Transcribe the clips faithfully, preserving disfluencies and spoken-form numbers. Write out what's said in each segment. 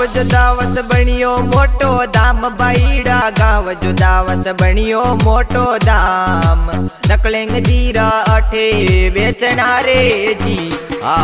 जो दावत बणियो मोटो दाम बाईड़ा गाँव जो दावत बणियो मोटो दाम नकलेंग जीरा अठे बेसना रे जी आ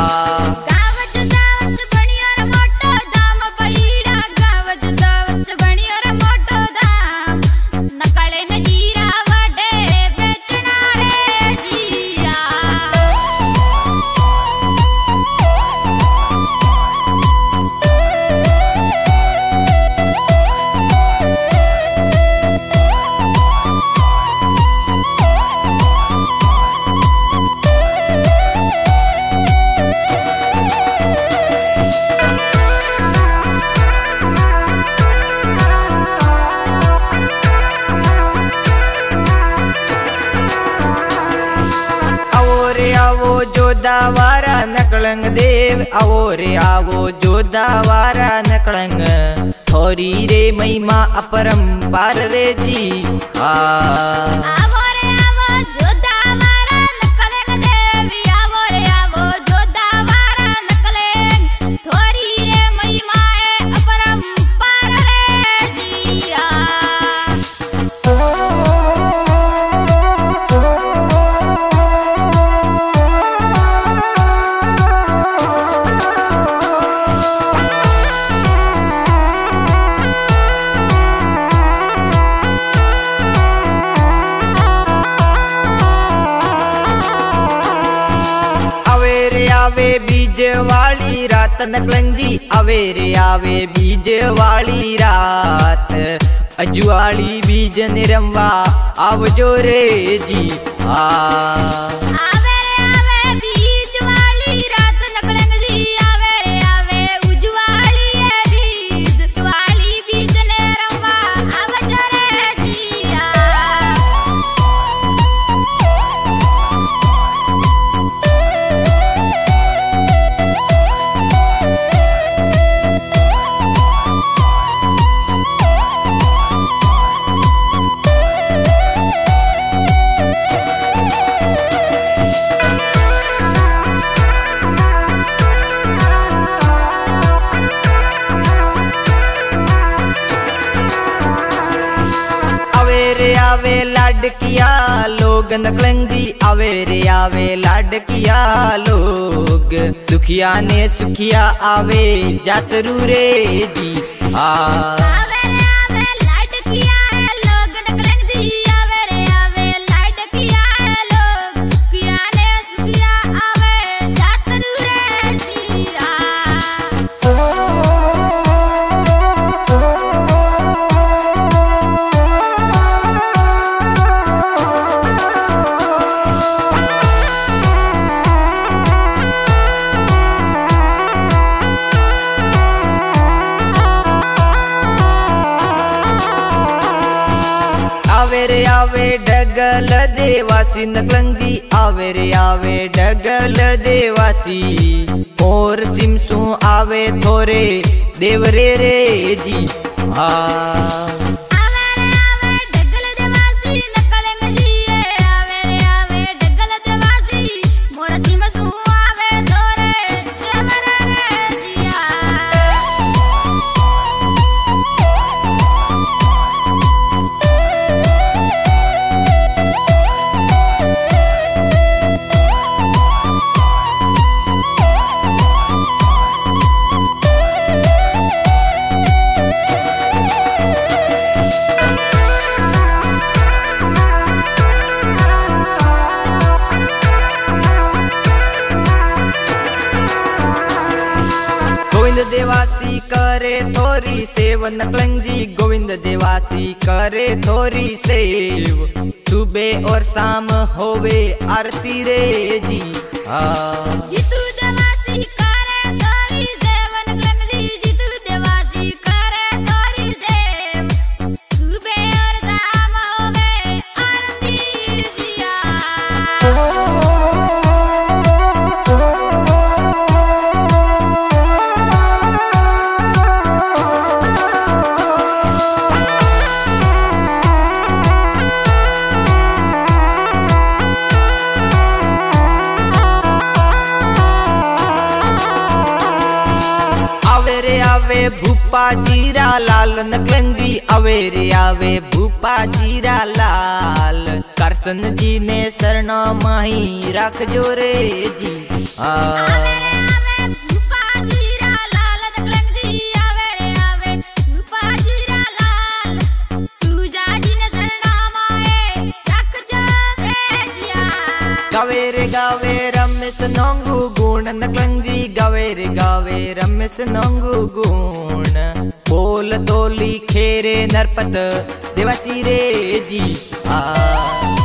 आवो जोदावारा नकलंग देव आवो रे आवो जोदावारा नकलंग थोरी रे महिमा अपरंपार रे जी आ आवो रे आवो जोदावारा नकलंग देव आवो रे आवो जोदावारा नकलंग थोरी रे महिमा अपरंपार रे जी आ आवे बीज वाली रात नकलंग जी आवे रे आवे बीज वाली रात अजुवाली बीज निरंवा आवजो रे जी आ आवे रे आवे बीज वाली रात नकलंग जी आवे रे आवे उजवाली है बीज वाली बीज निरंवा आवजो रे जी आ आवे लाडकिया लोग नकलंग जी आवे रे आवे लाडकिया लोग दुखिया ने सुखिया आवे जातरू रे जी आ आवे रे आवे लाडकिया लोग नकलंग जी आवे रे आवे लाडकिया लोग दुखिया ने सुखिया आवे जातरू रे जी आ आवे रे आवे डगल देवासी नकलंग जी आवे रे आवे डगल देवासी और सिमसू आवे थोरे देवरे रे जी हाँ गोविंद देवासी करे थोरी सेव नकलंग जी गोविंद देवासी करे थोरी सेव सुबह और शाम होवे आरती रे जी हाँ जीतू देवासी करे थोरी सेव नकलंग जी जीतू देवासी करे थोरी सेव सुबह और शाम होवे आरती जी हाँ भूपा जीरा लाल नकलंजी आवे रे आवे भूपा जीरा लाल। करसन जी ने शरणा माही रख जो रे जी आ गावे रे गावे रमेश नोंगू गुण नकलंजी गावे रे गावे रमेश नोंगू गुण। बोल तोली खेरे नरपत देवासी रे जी आ